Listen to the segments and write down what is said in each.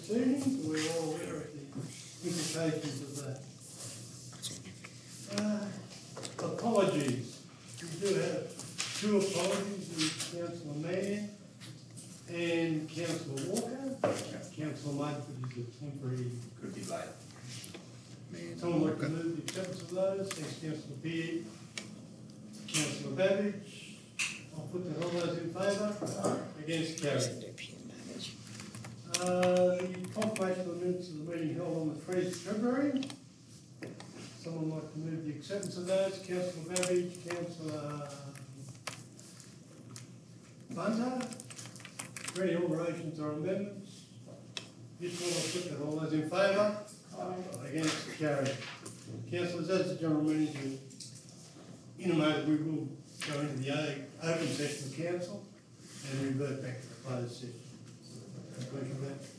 proceedings, we're all aware of the implications of that. Apologies. We do have two apologies with Councillor Mann and Councillor Walker. Councillor Mudford is a temporary. Could be late. Someone like to move the acceptance of those. Thanks, Councillor Beard. Councillor Babbage. I'll put that all those in favour. Against carried. The confirmation of the minutes of the meeting held on the 3rd of February. Someone like to move the acceptance of those? Councillor Babbage, Councillor Bunter. Are there any alterations or amendments? If not, I'll put that. All those in favour? Against carried. Councillors, as the General Manager intimated, we will go into the open session of Council and revert back to the closed session. Conclusion of that?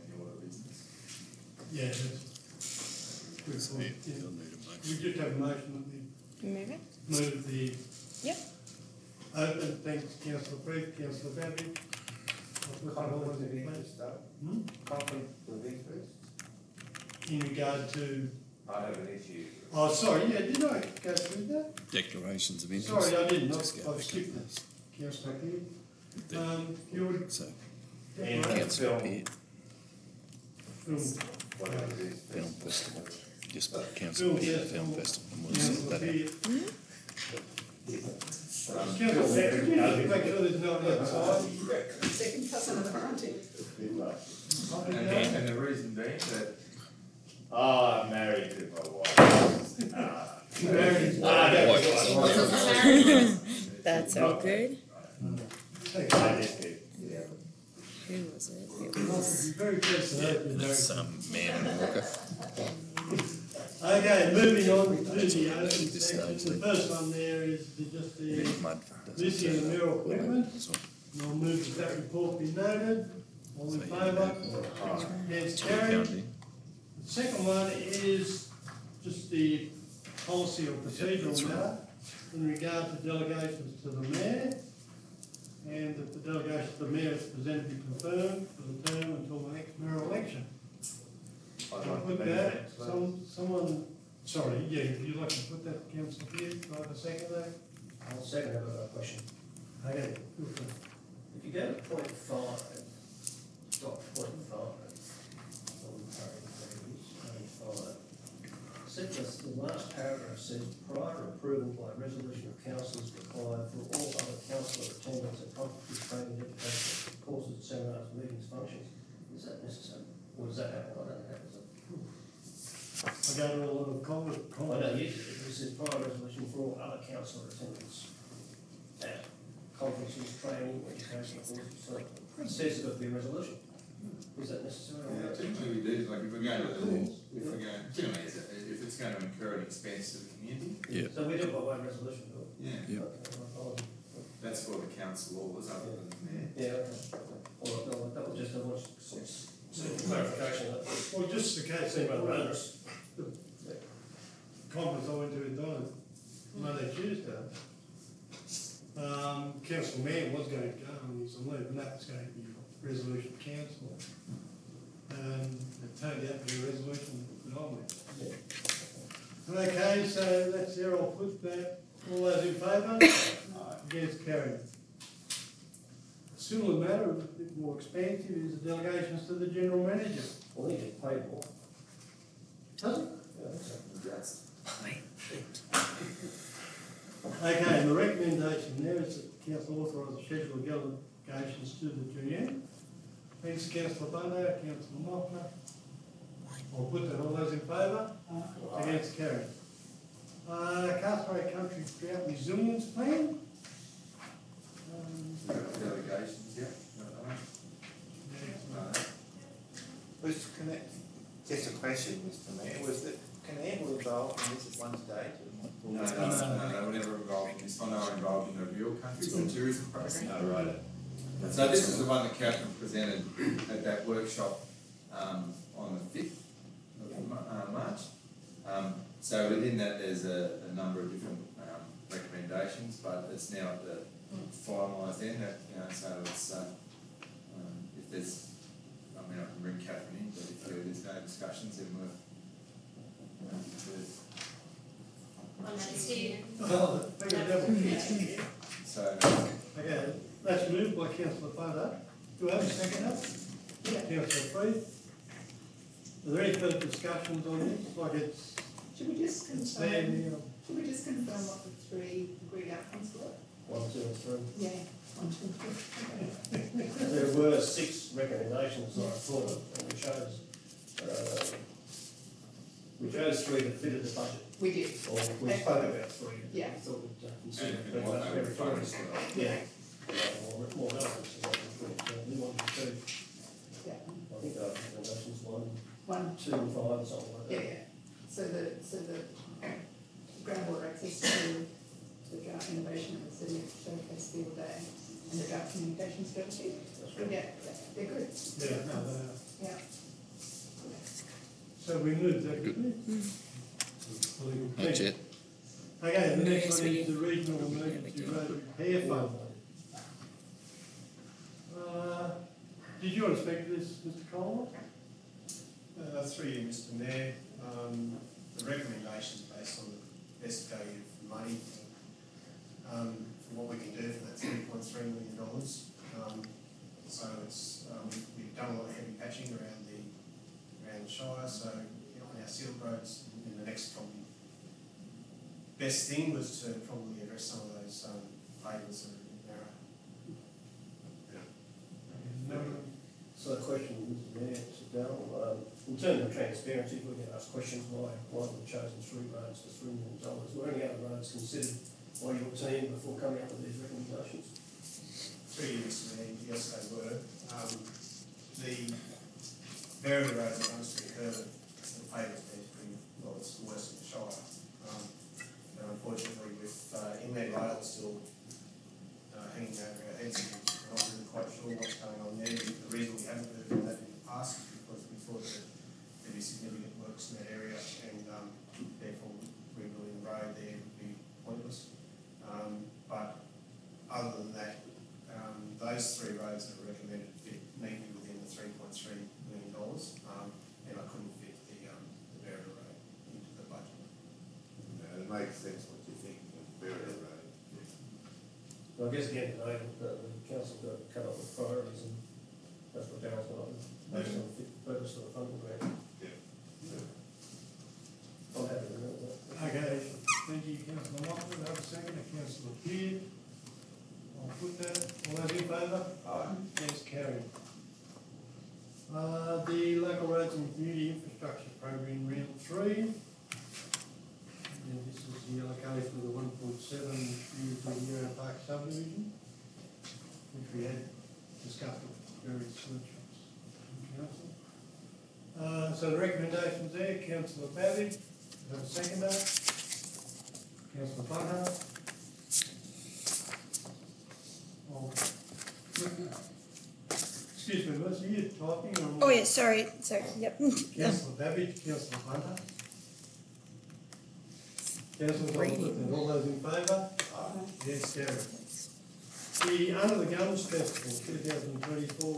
Yeah, that's good. We just have a motion that we Move it? move the Yep. open. Thanks, Councillor Freed, Councillor Babbage. Conflict of interest though. Conflict of interest. In regard to, I have an issue. oh, sorry, yeah, did I go through that? Declarations of interest. Sorry, I didn't. Just go I've back skipped to that. Councillor Beard. the- You would. So, And Councillor film. Beard, Whatever it is. Film Festival. Just put Councillor Film Beard Film Festival. Festival and we'll sort Councillor that out. Beard. Councillor Beard, could you just make sure there's no one outside? Second cousin of the quarantine. And the reason being that I'm married to my wife. Married. That's all good. I just did. Who was it? It I'll was. be very pleased to know you're married. That's Man and Walker. Okay, moving on to the open This section. stage, The first one there is just the Mudford doesn't lithium and mineral turn up. equipment. So, And I'll move that report be noted. All in favour? Against carried. County. The second one is just the policy or procedural matter in regard to delegations to the mayor. And that the delegation to the mayor is presented to be confirmed for the term until the next mayoral election. I'd I'll like to put move that, that. someone, sorry, yeah, would you like to put that, Councillor Beard, do I have a second there? I'll second that with a question. Okay, good for If you go to point 5, dot point 5, on page 5, sentence, the last paragraph says, prior approval by resolution of council is required for all other councillor attendance and property training, education, courses, seminars, meetings, functions. Is that necessary? Or does that happen? I don't know. I got a lot of comment. I know, yes, it says prior resolution for all other councillor attendance. Conferences, training, education, courses, so it says it would be a resolution. Is that necessary? Yeah, typically we do, like if we're going to, generally if it's going to incur an expense to the community, Yeah. So we do it by way of resolution, do we? yeah, Yeah. Okay, that's for the council laws other than the mayor. yeah, okay. All right, no, that was just a clarification. Well, just in case they put out the conference I went to in Don, Monday, Tuesday, Councillor Mann was going to go and he's on leave, and that was going to be resolution cancelled. It turned out to be a resolution that I went. Okay, so that's there, I'll put that, all those in favour? Against carried. Similar matter, a bit more expansive, is the delegations to the General Manager. Well, he gets paid more. Does it? Yeah, I think so. Okay, and the recommendation there is that council authorise the schedule of delegations to the GM. Thanks, Councillor Bunter, Councillor Moffler. I'll put that, all those in favour? Against carried. Castlereagh Country Drought Resilience Plan. Delegations, yeah. Just a question, Mr. Mayor, was that Canberra involved in this at one stage? No, they were never involved in this one, they were involved in the Real Countries and Tourism Program. Oh, right. So this is the one that Catherine presented at that workshop on the 5th of March. So within that there's a number of different recommendations, but it's now at the finalised end, so it's, if there's, I mean I can bring Catherine in discussions and we're, On that, Steve. Oh, big devil. so, Okay, that's moved by councillor Fodder. Do I have a second up? Councillor Freed. Are there any further discussions on this? Like it's Should we just there confirm, now? should we just confirm what the three agreed outcomes were? 1, 2 and 3. Yeah, 1, 2, 3. There were 6 recommendations I thought of, and we chose 3 that fitted the budget. We did, Or we spoke about 3. Yeah. We thought we'd consider. and what they were focused on. Yeah. More relevant to what we thought. We wanted to do. yeah, I think our recommendations 1, 1, 2 and 5 or something like yeah, that. yeah. So the groundwater access to the drought innovation of the city of Showcase Field Day and the drought communication strategy. That's right. Yeah, they're good, Yeah, no, they are. yeah. So we moved that, didn't we? That's it. Okay, the next Yes, one we is do. the regional Yeah, we emergency do. road repair fund. Did you want to speak to this, Mr. Coleman? Through you, Mr. Mayor, the recommendations based on the best value for money for what we can do for that $3.3 million. So it's, we've done a lot of heavy patching around the Shire, so on our sealed roads in the next probably best thing was to probably address some of those pavements that are narrow. No. So the question, Mr. Mayor, Mr. Dowell, in terms of transparency, we get asked questions why we've chosen 3 roads for $3 million. Were any other roads considered by your team before coming up with these recommendations? Through you, Mr. Mayor, yes they were. The Berry Road that runs through Herbert, the pavement's been pretty, well, it's the worst in the Shire. And unfortunately with inland rail still hanging over our heads, we're not really quite sure what's going on there. The reason we haven't moved on that in the past is because we thought that there'd be significant works in that area and therefore rebuilding the road there would be pointless. But other than that, those 3 roads that were recommended fit neatly within the $3.3 million, and I couldn't fit the Berry Road into the budget. It makes sense what you think, Berry Road. Well, I guess again today, the council's got to come up with priorities and that's what Daryl's got, based on the fit purpose of the funding grant. I'm happy to know that. Okay, thank you, councillor Moffat. I have a second, councillor Beard. I'll put that. All those in favour? Aye. Yes, carried. The local roads and community infrastructure program round 3. And this is the allocation of the 1.7 to Yarra Park subdivision, which we had discussed at various workshops from council. So the recommendations there, councillor Babbage, have a seconder. Councillor Bunhart. Excuse me, Mercy, you typing or? Oh, yeah, sorry, yep. Councillor Babbage, councillor Bunhart. Councillor Reading. all those in favour? Yes, carried. The Under the Guns Festival 2024.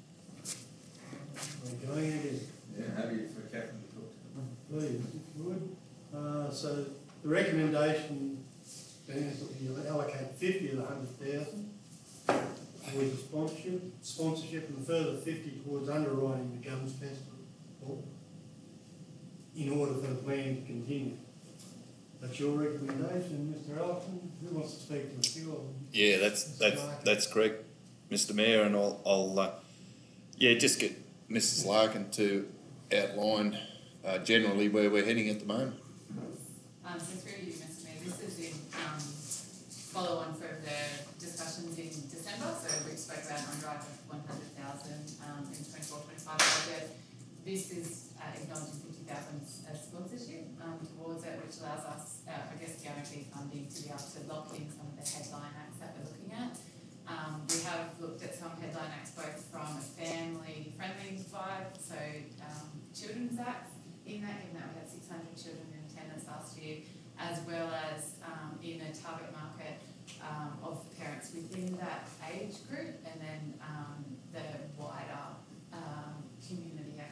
We're going again. yeah, happy for Captain to talk to. Please, if you would. So the recommendation is that we allocate 50 of the 100,000 towards the sponsorship and a further 50 towards underwriting the Guns Festival in order for the plan to continue. That's your recommendation, Mr. Elton. Who wants to speak to it? You or Yeah, Mr. Larkin? that's correct, Mr. Mayor, and I'll just get Mrs. Larkin to outline generally where we're heading at the moment. So through you, Mr. Mayor, this is in follow on from the discussions in December. So we spoke about an underwrite of 100,000 in 24-25 budget. This is acknowledging 50,000 as sponsorship towards it, which allows us, I guess, guaranteed funding to be able to lock in some of the headline acts that we're looking at. We have looked at some headline acts both from a family-friendly vibe, so children's acts in that, given that we had 600 children in attendance last year, as well as in a target market of parents within that age group, and then the wider community act as well.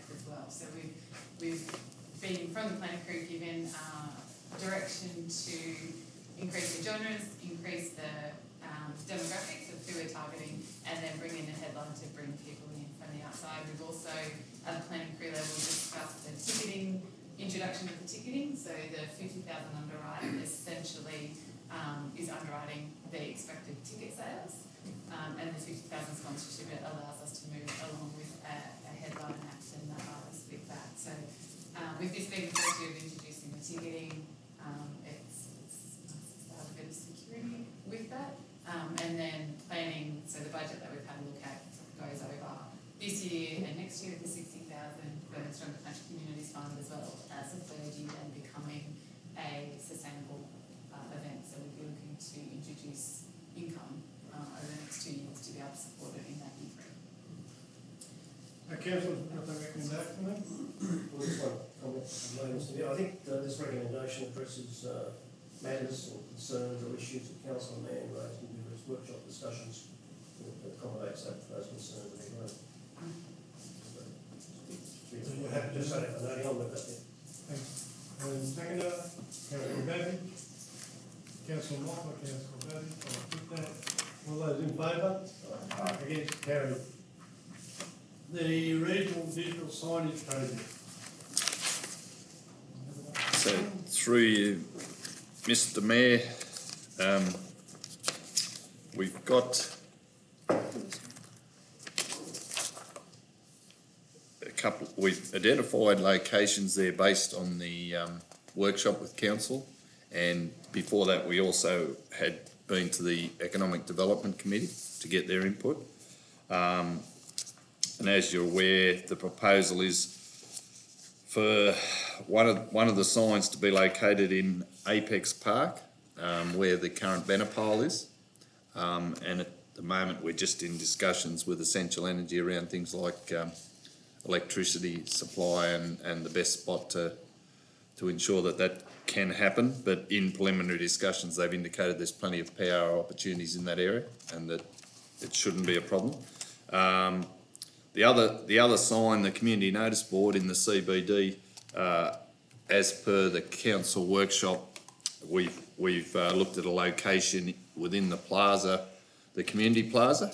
So we've been, from the planning crew, given direction to increase the genres, increase the demographics of who we're targeting, and then bring in a headline to bring people in from the outside. We've also, at the planning crew level, discussed the ticketing, introduction of the ticketing. So the 50,000 underwrite essentially is underwriting the expected ticket sales, and the 50,000 sponsorship allows us to move along with a headline action that goes with that. So with this being the first year of introducing the ticketing, it's nice to have a bit of security with that. And then planning, so the budget that we've had a look at goes over this year and next year with the 60,000 for the Stronger Country Communities Fund, as well as the third year then becoming a sustainable event. So we'll be looking to introduce income over the next 2 years to be able to support it in that year frame. Councillor, got that recommendation then? Well, just one comment, Mr. Mayor. I think this recommendation addresses matters or concerns or issues that Councillor Mann raised in numerous workshop discussions that accommodates those concerns that he raised. We're happy to say that, I know with that. Thanks. And seconder, Councillor Babbage. Councillor Moffat, Councillor Babbage, I'll put that. All those in favour? Against, carried. The regional digital signage project. So through you, Mr. Mayor, we've got we've identified locations there based on the workshop with council, and before that we also had been to the Economic Development Committee to get their input. And as you're aware, the proposal is for one of the signs to be located in Apex Park, where the current banner pole is. And at the moment, we're just in discussions with Essential Energy around things like electricity supply and the best spot to ensure that can happen. But in preliminary discussions, they've indicated there's plenty of PR opportunities in that area and that it shouldn't be a problem. The other sign, the community notice board in the CBD, as per the council workshop, we've looked at a location within the plaza, the community plaza,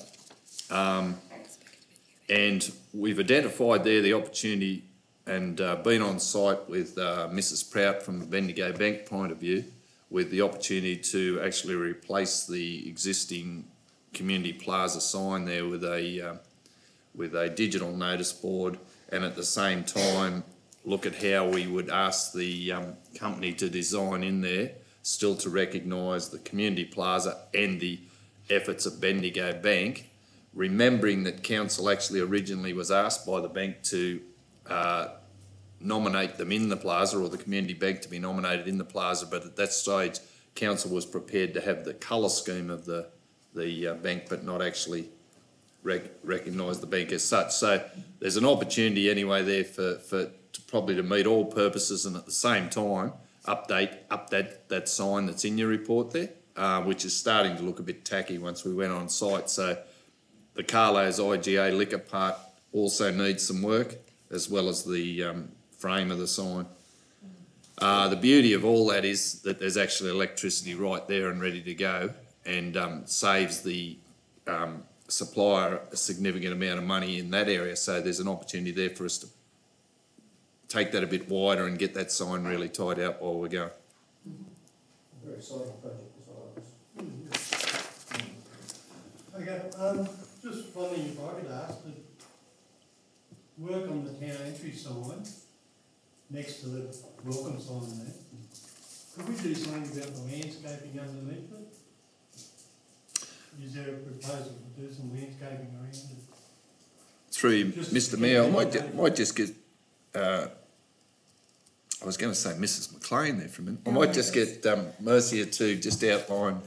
and we've identified there the opportunity and been on site with Mrs. Prout from the Bendigo Bank point of view, with the opportunity to actually replace the existing community plaza sign there with a digital notice board, and at the same time look at how we would ask the company to design in there still to recognise the community plaza and the efforts of Bendigo Bank, remembering that council actually originally was asked by the bank to nominate them in the plaza, or the community bank to be nominated in the plaza, but at that stage council was prepared to have the colour scheme of the bank but not actually recognise the bank as such. So there's an opportunity anyway there for probably to meet all purposes, and at the same time update that sign that's in your report there, which is starting to look a bit tacky once we went on site. So the Carlo's IGA liquor part also needs some work, as well as the frame of the sign. The beauty of all that is that there's actually electricity right there and ready to go, and saves the supplier a significant amount of money in that area. So there's an opportunity there for us to take that a bit wider and get that sign really tied out while we're going. Very exciting project as well. Okay, just one thing if I could ask, that work on the town entry sign next to the welcome sign there, could we do something about the landscaping underneath it? Is there a proposal to do some landscaping around it? Through you, Mr. Mayor, I might just get, I was going to say Mrs. McLean there for a minute. I might just get Mercia to just outline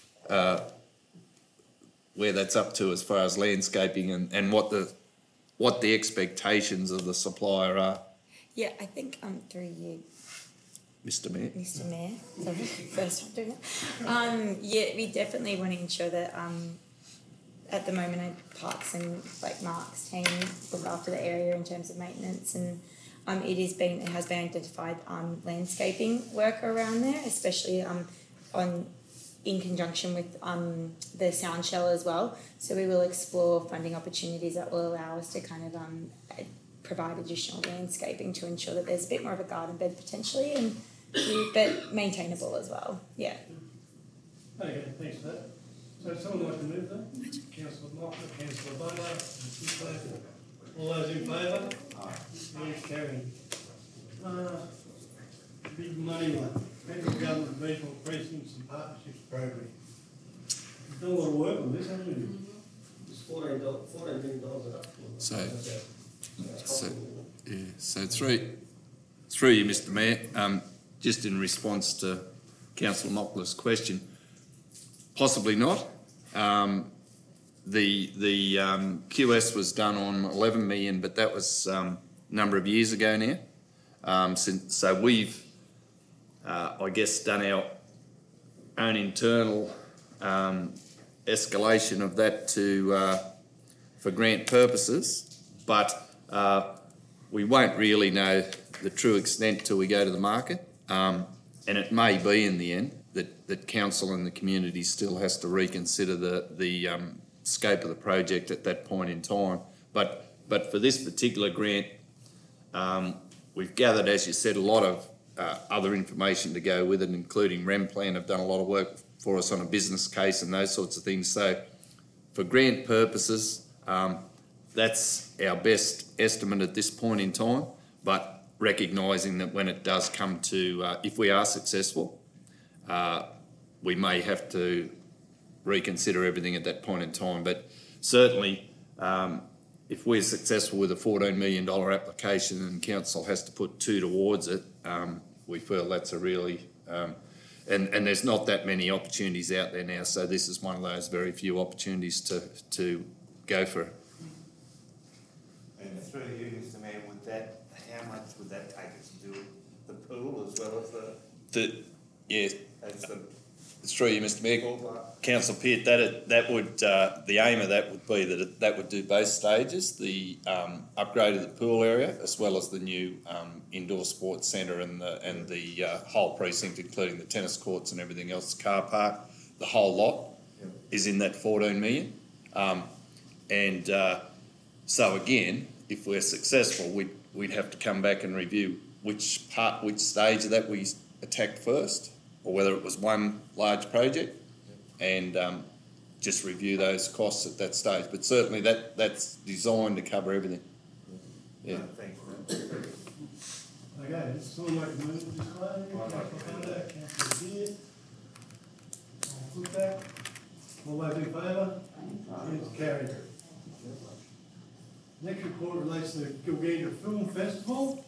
where that's up to as far as landscaping and what the expectations of the supplier are. Yeah, I think through you, Mr. Mayor. Mr. Mayor. Sorry, first time doing it. Yeah, we definitely want to ensure that at the moment Parks and like Mark's team look after the area in terms of maintenance, and it has been identified landscaping work around there, especially in conjunction with the sound shell as well. So we will explore funding opportunities that will allow us to kind of provide additional landscaping to ensure that there's a bit more of a garden bed potentially, and but maintainable as well. Yeah. Okay, thanks for that. So someone like to move that? Councillor Mockler, Councillor Butler, all those in favour? Yes, carried. Big money one, federal government regional precincts and partnerships program. You've done a lot of work on this, haven't you? It's $14 million up. So through you, Mr Mayor, just in response to Councillor Mockler's question, possibly not. The QS was done on 11 million, but that was a number of years ago now. So we've, I guess, done our own internal escalation of that to for grant purposes, but we won't really know the true extent till we go to the market, and it may be in the end that council and the community still has to reconsider the scope of the project at that point in time. But for this particular grant, we've gathered, as you said, a lot of other information to go with it, including Remplan have done a lot of work for us on a business case and those sorts of things. So for grant purposes, that's our best estimate at this point in time, but recognising that when it does come to, if we are successful, we may have to reconsider everything at that point in time. But certainly, if we're successful with a $14 million application and council has to put 2 towards it, we feel that's a really, and there's not that many opportunities out there now, so this is one of those very few opportunities to go for. And through you, Mr Mayor, how much would that take us to do the pool as well as It's through you, Mr Mayor. Councillor Peart, that would the aim of that would be that that would do both stages, the upgrade of the pool area as well as the new indoor sports centre and the whole precinct, including the tennis courts and everything else, car park, the whole lot is in that 14 million. So again, if we're successful, we'd have to come back and review which stage of that we attacked first, or whether it was one large project, and just review those costs at that stage. But certainly that's designed to cover everything. Yeah. Okay, someone like to move this way? Councillor Hunter, Councillor Beard. Put that. All those in favour? It's carried. Next report relates to the Gilgandra Film Festival.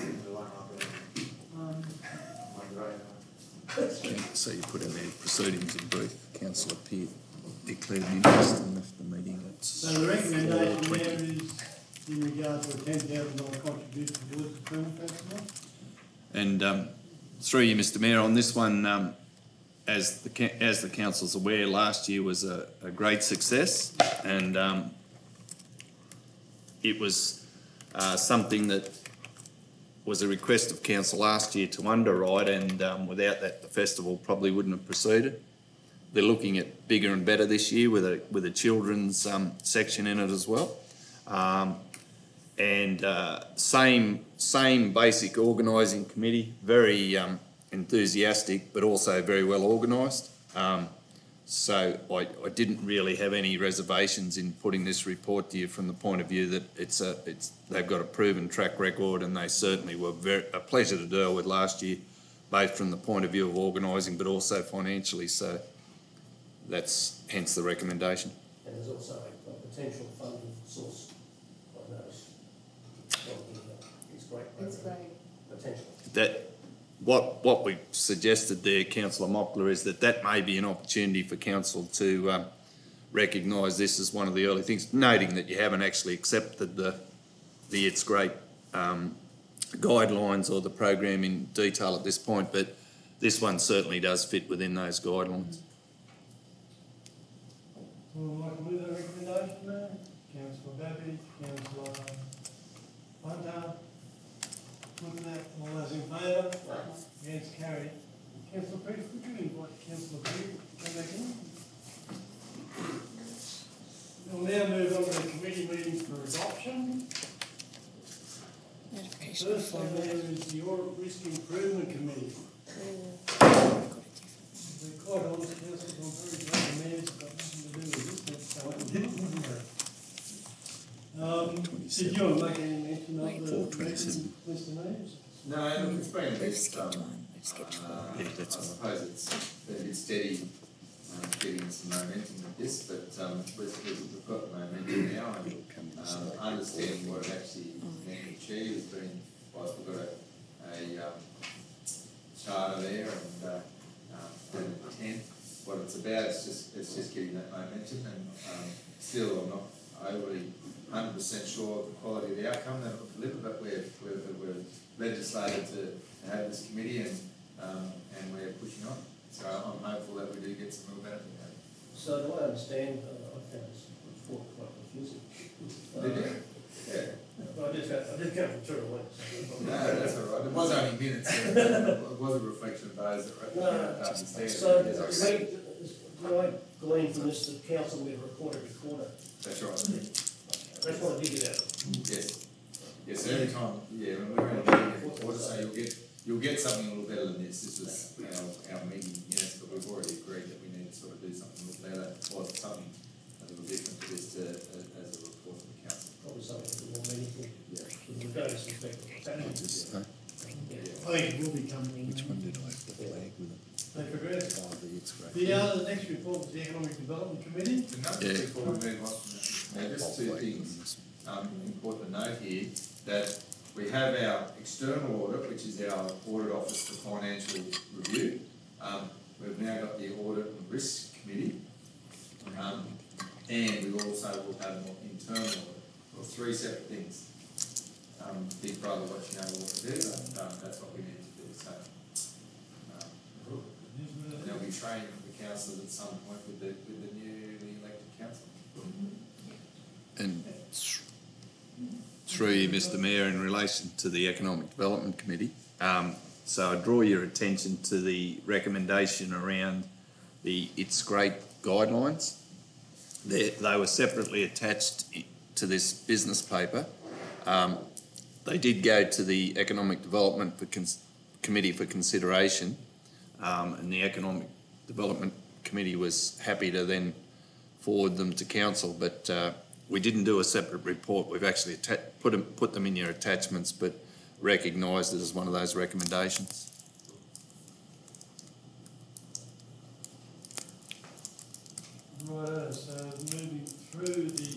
So you put in there proceedings in brief. Councillor Peart declared an interest and left the meeting. So the recommendation there is in regard to a $10,000 contribution towards the film festival. And through you, Mr Mayor, on this one, as the council's aware, last year was a great success, and it was something that was a request of council last year to underwrite, and without that the festival probably wouldn't have proceeded. They're looking at bigger and better this year with a children's section in it as well, and same basic organising committee, very enthusiastic but also very well organised. So I didn't really have any reservations in putting this report to you from the point of view that they've got a proven track record, and they certainly were a pleasure to deal with last year, both from the point of view of organising but also financially. So that's hence the recommendation. And there's also a potential funding source, I noticed. It's great. It's great. Potential. What we suggested there, Councillor Mockler, is that may be an opportunity for council to recognise this as one of the early things, noting that you haven't actually accepted the It's Great guidelines or the program in detail at this point, but this one certainly does fit within those guidelines. Someone like to move that recommendation there? Councillor Babbage, Councillor Hunter. Put that, all those in favour? Against, carried. Councillor Pearce, would you invite Councillor Pearce to come back in? We'll now move on to the committee meetings for adoption. Notification First one there is the Audit Risk Improvement Committee. for- To be quite honest, councillors, I'm very glad the mayor's got nothing to do with this, so it didn't, didn't it? Did you want to make any mention of the 427. Mr. Neves? No, look, it's been a We've bit, skipped one, we've skipped four. Yeah, that's I all suppose it's been a bit steady, getting some momentum with this, but, we've got the momentum now, and, understanding what it actually meant to achieve has been, whilst we've got a charter there and, an intent, what it's about, it's just getting that momentum, and, still, I'm not overly 100% sure of the quality of the outcome that it will deliver, but we're legislated to have this committee, and we're pushing on. So I'm hopeful that we do get some real benefit out of it. So do I understand, I found this report quite confusing. Did you? Yeah. But I did go from 2 to 1. So No, that's all right. It was only minutes. It was a reflection of those that No, understand. So, Yes, I- do I glean from this that council will report every quarter? That's right. I just want to dig it out. Yes. Yes, every time, yeah, when we're in a meeting every quarter, so you'll get something a little better than this. This was our meeting minutes, but we've already agreed that we need to sort of do something a little better, or something a little different to this as a report to the council. Probably something a bit more meaningful. Yeah. From the various perspectives. I think it will be coming. Which one did I have the flag with it? They progress. Oh, it's great. The next report was the Economic Development Committee. The number Yeah. before we move on from that, now just two things, important to note here, that we have our external audit, which is our audit office for financial review. We've now got the Audit and Risk Committee, and we also will have an internal audit, or 3 separate things. Big brother watching over what to do, that's what we need to do, so. And there'll be training for the councillors at some point with the newly elected council. And through you, Mr Mayor, in relation to the Economic Development Committee, so I draw your attention to the recommendation around the It's Great guidelines. They were separately attached to this business paper. They did go to the Economic Development Committee for consideration, and the Economic Development Committee was happy to then forward them to council, but we didn't do a separate report. We've actually put them in your attachments, but recognised it as one of those recommendations. Right, so moving through the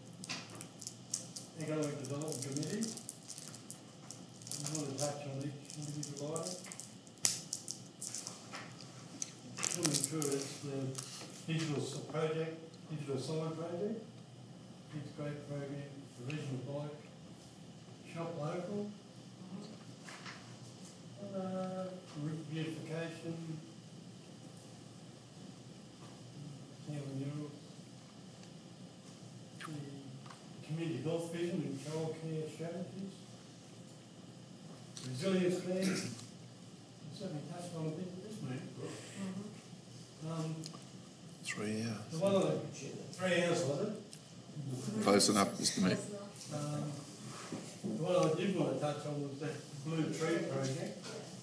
Economic Development Committee. I want to touch on each individual item. Coming through, it's the digital sign project, It's Great program, provision of bike, shop local, beautification, renewal, the community health vision and childcare strategies, resilience plan, we certainly touched on a bit of this, mate. 3 hours. The one on the 3 hours, was it? Close enough, Mr Mayor. The one I did want to touch on was that Blue Tree project.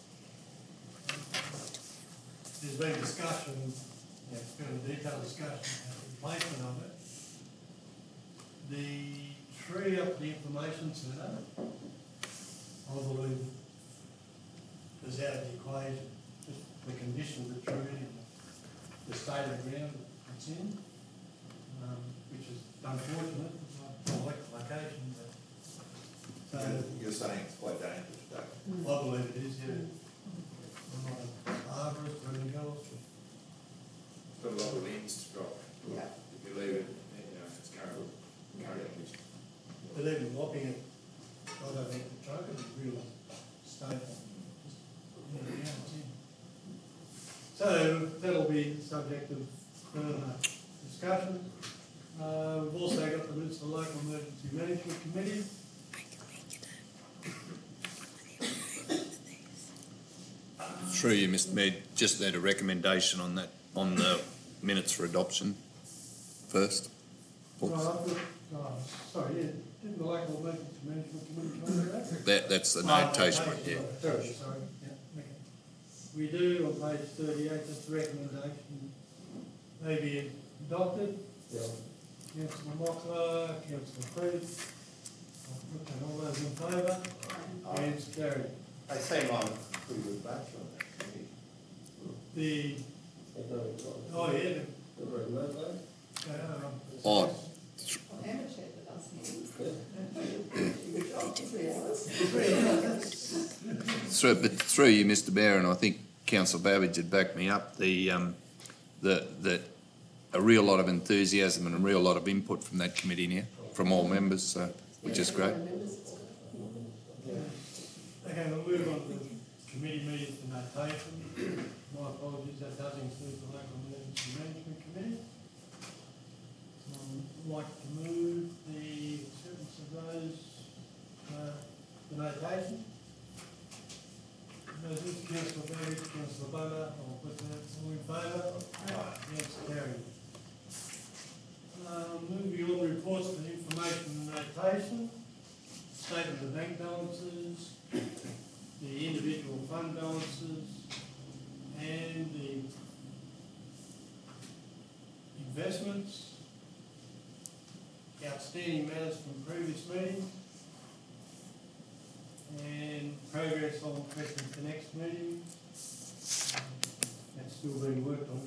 There's been discussion, it's been a detailed discussion about the replacement of it. The tree up the information centre, I believe, is out of the equation. Just the condition of the tree and the state of the ground it's in, which is unfortunate, it's not a location, but. So, You're saying it's quite dangerous, Doug? I believe it is, yeah. I'm not an arborist or anything else. It's got a lot of limbs to drop. Yeah. If you leave it, it's current condition. But even lopping it, I don't think the trunk would be real stable. Yeah, it's in. So that'll be the subject of further discussion. We've also got the Municipal Local Emergency Management Committee. Through you, Mr Mayor, just need a recommendation on that, on the minutes for adoption first. Well, I thought, sorry, yeah, didn't the local emergency management committee come to that? That's the notation, yeah. Sorry, yeah, okay. We do on page 38, just a recommendation, may be adopted. Yeah. Councillor Mockler, Councillor Freed. I'll put that, all those in favour? And it's carried. They seem on a pretty good batch on that committee. The, oh yeah, They're very motivated. Oh, I am a chair that does meetings. through you, Mr Mayor, and I think Councillor Babbage had backed me up, that a real lot of enthusiasm and a real lot of input from that committee now, from all members, so, which is great. Okay, we'll move on to committee meetings for notation. My apologies, that does include the local emergency management committee. I'd like to move the acceptance of those, the notation. Those is Councillor Babbage, Councillor Butler, I'll put that, all in favour? Aye. Yes, carried. Moving on, reports for information and notation, statement of bank balances, the individual fund balances, and the investments, outstanding matters from previous meetings, and progress on questions for next meeting. That's still being worked on.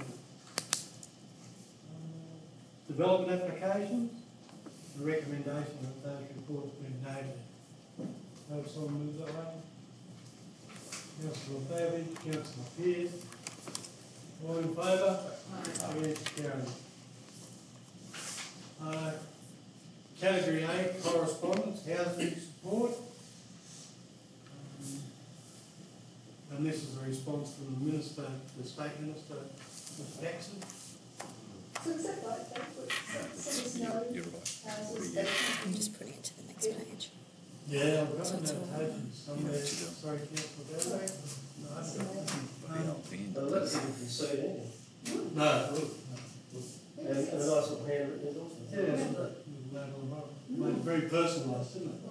Development applications, the recommendation of those reports being noted. Have someone move that way? Councillor Babbage, Councillor Pearce. All in favour? Yes, carried. Category A, correspondence, housing support. And this is a response from the Minister, the State Minister, Mr. Jackson. So is that right, they put, so there's no You're right. houses that I'm just putting it to the next page. Yeah, I've got So it's all- notations somewhere. Yeah, what you doing? Sorry, Councillor Babbage. The letters you can see in, No, look. and a nice little handwritten endorsement. Yeah, isn't it? Made it very personalised, isn't it?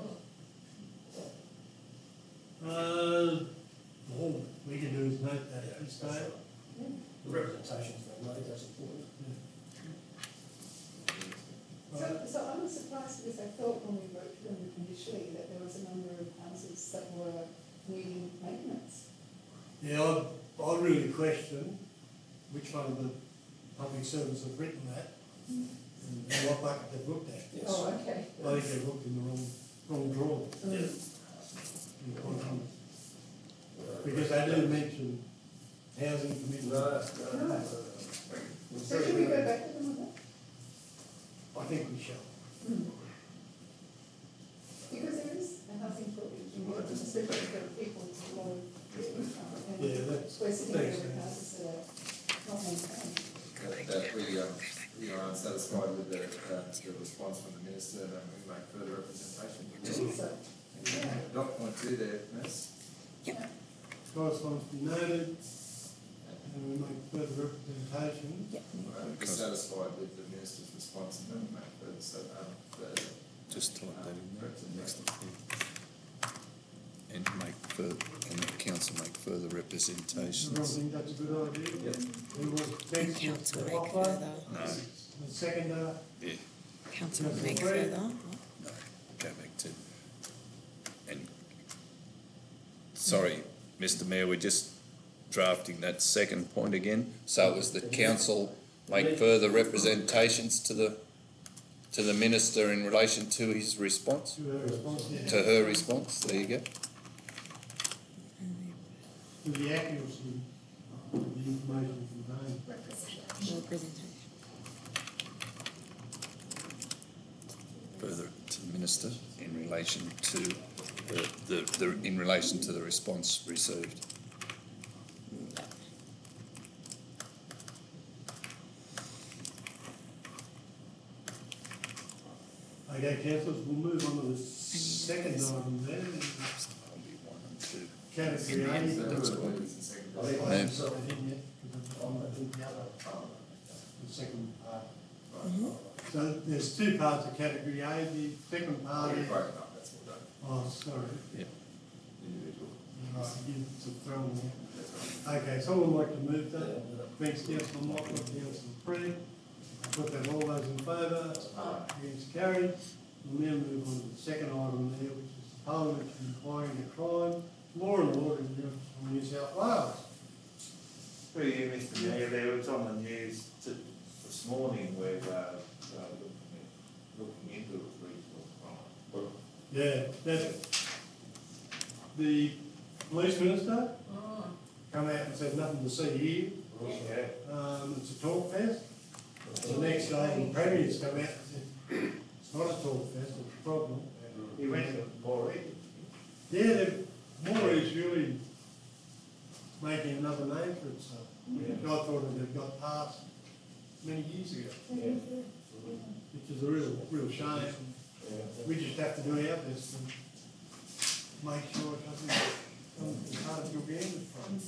All we can do is note that at this stage. The representations they made, that's important. So I was surprised because I thought when we wrote them initially that there was a number of houses that were needing maintenance. Yeah, I really question which one of the public servants have written that and what bucket they've looked at. Yes. Oh, okay. I think they've looked in the wrong drawer. Yeah. Because they do mention housing committee. No. So should we go back to them on that? I think we shall. Because there is a housing shortage in Europe, especially for people with low income. And Yeah, that's, we're sitting there thanks, with Anne. houses that are not maintained. That we are unsatisfied with the response from the minister, and we make further representation. So, Dot point two there, Miss. Correspondence be noted, and we make further representation. Yep. We're satisfied with the minister's response, and then we make further, further Just type that in there, next representation. and make further, and the council make further Everyone representations. think that's a good idea? Yep. We will thank you Council for make offer. further. No, The seconder, yeah, Council will make Councillor Freed. further. no, go back to, and, sorry, Mr Mayor, we're just drafting that second point again. So it was the council make further representations to the minister in relation to his response, to her response, yeah. to her response, there you go. To the accuracy of the information contained. Representation. Further to the minister in relation to in relation to the response received. Okay, councillors, we'll move on to the second item then, That'll be 1 and 2. category A. So who are the second I think I I haven't said put it in yet, because I'm in the other part, the second part. So there's two parts of category A, the second part Broken is, up, that's all done. oh, sorry, Individual. right, you've thrown me. That's right. Okay, someone like to move that, thanks councillor Motley, councillor Frew. I put that, all those in favour, against carried. We'll now move on to the second item there, which is the parliamentary inquiry into crime, law and order in New South Wales. Through you, Mr Mayor, there was on the news this morning where, looking into regional crime. Yeah, that, the police minister come out and said nothing to see here. Yeah. It's a talk fest. The next day, the premier's come out and said, it's not a talk fest, it's a problem. He went to Moree. Yeah, Morey's really making another name for itself. I thought it had got passed many years ago, which is a real shame. We just have to do our best and make sure it doesn't come as hard as you're getting from.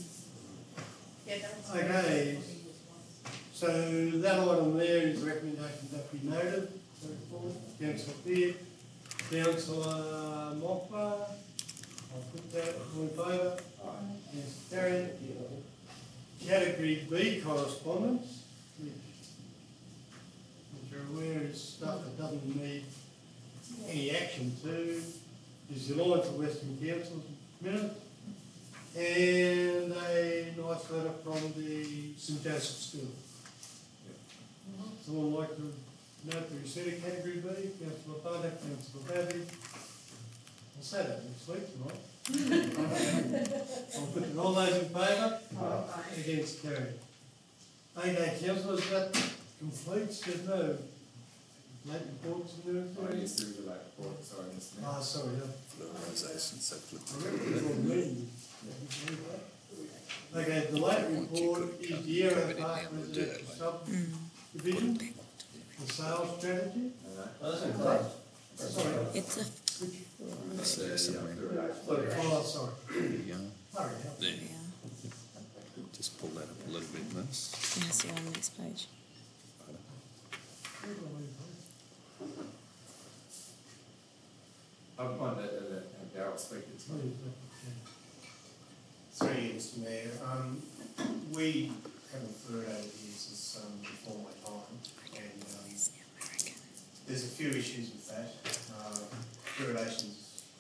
Okay, so that item there is recommendation that be noted. Councillor Beard, Councillor Mockler, I'll put that all in favour. Yes, carried. Category B correspondence, which you're aware is stuff that doesn't need any action to, is the Alliance of Western Councils minutes, and a nice letter from the St Joseph School. Someone like to note the receipt of category B, Councillor Butter, Councillor Babby. I'll say that next week tonight. I'll put it, all those in favour? Against carried. Okay, councillors, that completes, there's no late reports and Oh, everything? yes, there is a late report, sorry, Mr Mayor. Ah, sorry, Pluralisation, so flip I reckon it's on me. Okay, the late report is the Aero Park residential subdivision, the sales strategy. Sorry, It's a, oh, sorry. There you go. Hurry up. There, yeah, just pull that up a little bit, Miss. yeah, see on the next page. I find that Darryl speaking to me. Through you, Mr Mayor, we haven't fluoridated here since before my time, and there's a few issues with that. Fluoridation's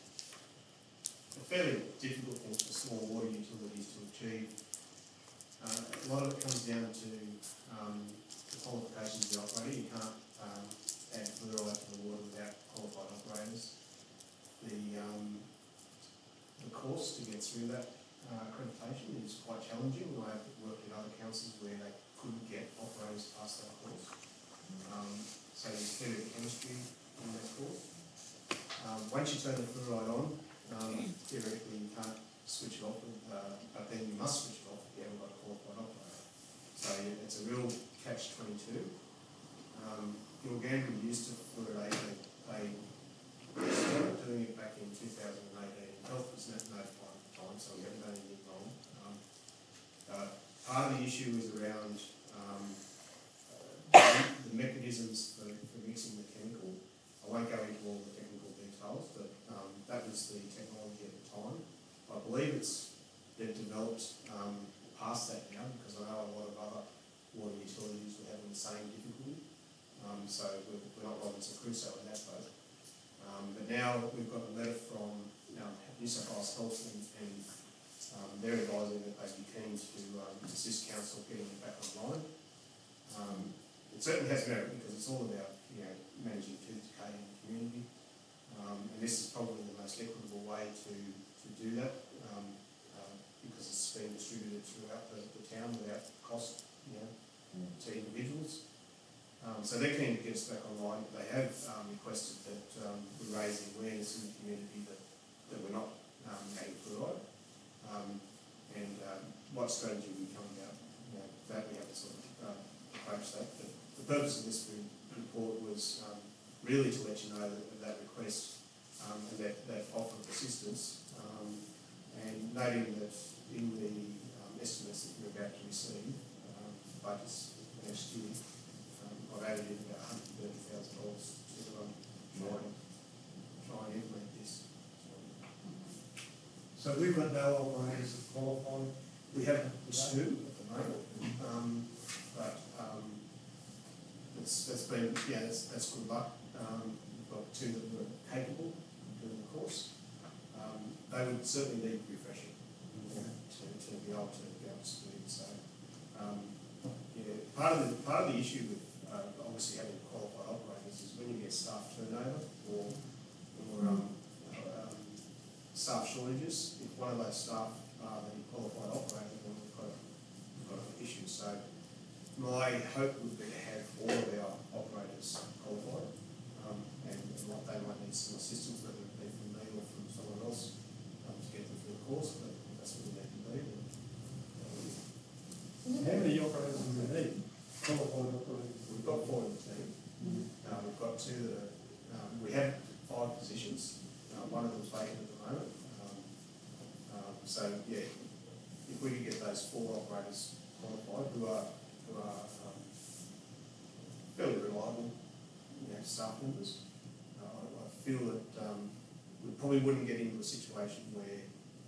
a fairly difficult thing for small water utilities to achieve. A lot of it comes down to the qualifications of the operator. You can't add fluoride to the water without qualified operators. The course to get through that accreditation is quite challenging. I have worked in other councils where they couldn't get operators past that course. So there's clearly chemistry in that course. Once you turn the fluoride on, theoretically you can't switch it off, but then you must switch it off if you haven't got a qualified operator. So it's a real catch-22. Gilgandra used to fluoridate, they started doing it back in 2018. Health was notified at the time, so we haven't done anything wrong. Part of the issue is around the mechanisms for mixing the chemical. I won't go into all the technical details, but that was the technology at the time. I believe they've developed past that now, because I know a lot of other water utilities were having the same difficulty. So we're not Robinson Crusoe in that boat. But now we've got a letter from New South Wales Health, and they're advising that they'd be keen to assist council getting it back online. It certainly has merit, because it's all about managing tooth decay in the community, and this is probably the most equitable way to do that, because it's being distributed throughout the town without cost to individuals. So they're keen to get us back online. They have requested that we raise the awareness in the community that we're not adding fluoride, and what strategy we come about. That we have to sort of approach that. But the purpose of this report was really to let you know that request and that offer of assistance, and noting that in the estimates that we're about to receive, budgets for next year, I've added in about $130,000 to try and implement this. So we've got no operators that qualify. We have two at the moment, but that's been, yeah, that's good luck. We've got two that were capable of doing the course. They would certainly need refreshing, you know, to be able to speed. So, yeah, part of the issue with obviously having qualified operators is when you get staff turnover or staff shortages. If one of those staff are the qualified operator, then we've got an issue. So my hope would be to have all of our operators qualified, and what they might need some assistance, whether it be from me or from someone else, to get them through the course, but that's what we need to do. How many operators do we need? Qualified operators? We've got 4 in the team. We've got 2 that are, we have 5 positions. One of them's vacant at the moment. So yeah, if we could get those 4 operators qualified who are fairly reliable, you know, staff members, I feel that we probably wouldn't get into a situation where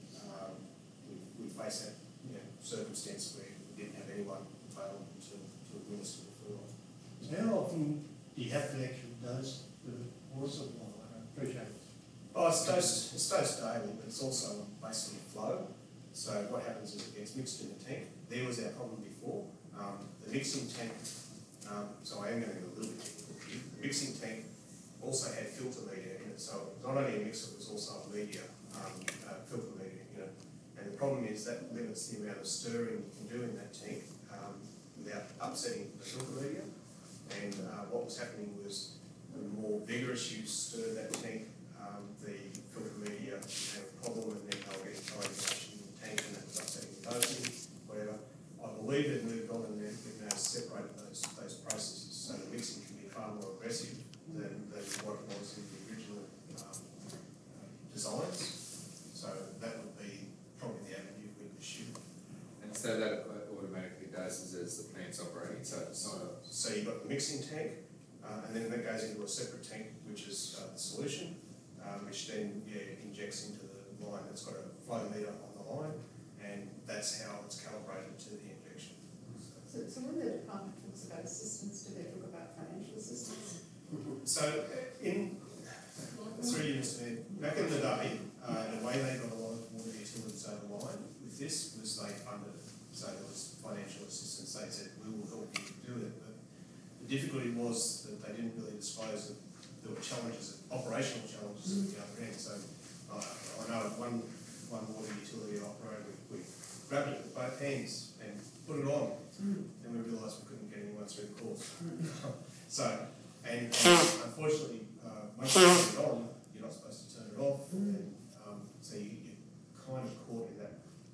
we face that, you know, circumstance where we didn't have anyone available to administer the fluoride. So how often do you have to actually dose the water supply? I appreciate it. Oh, it's dosed daily, but it's also based on the flow. So what happens is it gets mixed in the tank. There was our problem before. The mixing tank, so I am going to get a little bit technical here. The mixing tank also had filter media in it. So not only a mixer, it was also a media, filter media in it. And the problem is that limits the amount of stirring you can do in that tank without upsetting the filter media. And what was happening was the more vigorous you stir that tank, the filter media had a problem, and then they'll get coagulation in the tank, and that was upsetting the dosing, whatever. I believe they've moved on, and they've now separated those processes, so the mixing can be far more aggressive than what it was in the original designs. So that would be probably the avenue we pursue. And so that automatically doses as the plant's operating, so it's not a... So you've got the mixing tank, and then that goes into a separate tank, which is the solution, which then injects into the line that's got a flow meter on the line, and that's how it's calibrated to the injection. So when the department talks about assistance, do they talk about financial assistance? So through Unison, back in the day, the way they got a lot of water utilities over the line with this was they funded it. So there was financial assistance. They said, we will help you do it. But the difficulty was that they didn't really disclose that there were challenges, operational challenges at the other end. So I know one water utility operator, we grabbed it with both hands and put it on, and we realised we couldn't get anyone through the course. So, and unfortunately, once you turn it on, you're not supposed to turn it off, and so you're kind of caught in that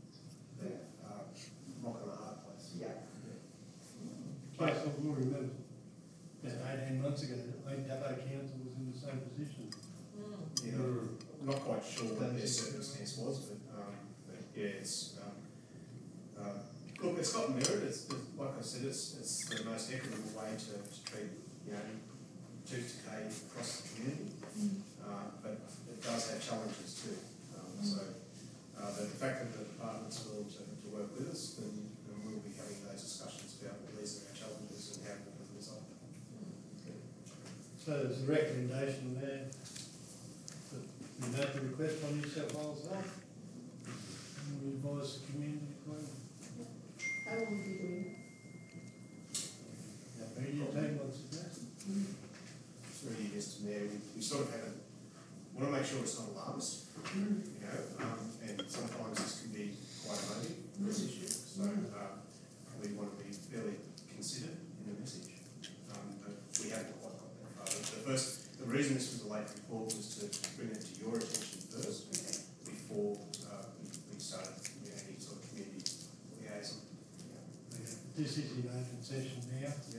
rock and a hard place. Yeah. Council will remember that 18 months ago, Dubbo Council was in the same position. Yeah, I'm not quite sure what their circumstance was, but yeah, it's look, it's got merit. It's like I said, it's the most equitable way to treat, you know, tooth decay across the community, but it does have challenges too. But the fact that the department's willing to work with us, then we'll be having those discussions about what these are our challenges and how we can resolve them. So there's a recommendation there that we make the request on New South Wales Health, and we advise the community accordingly. How long have you been doing Now, media team wants to go. 3 years to there, we sort of have want to make sure it's not alarmist, you know, and sometimes this can be quite emotive, this issue, so we want to be fairly considered in the message, but we haven't quite got that far. The reason this was a late report was to bring it to your attention first, before we started any sort of community liaison. This is in open session now. Yep.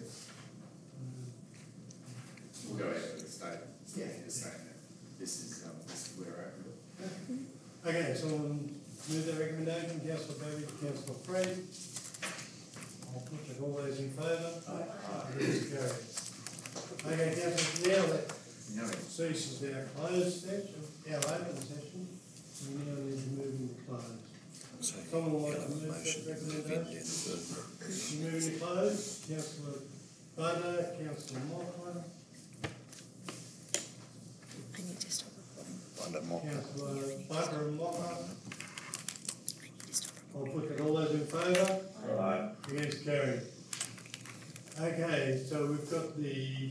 We'll go ahead with the statement. Yeah. Just saying that this is where we're at. Okay, so on Move that recommendation, councillor Bailey, councillor Freed. I'll put it, all those in favour? Aye. It is carried. Okay, councillor, now that No, ceases our closed session, our open session, we now need to move into closed. Someone would like to move that recommendation? You move into closed, councillor Butter, councillor Mockler, I need to stop recording. councillor Butter and Mockler. I need to stop recording. I'll put that, all those in favour? Aye. Against carried. Okay, so we've got the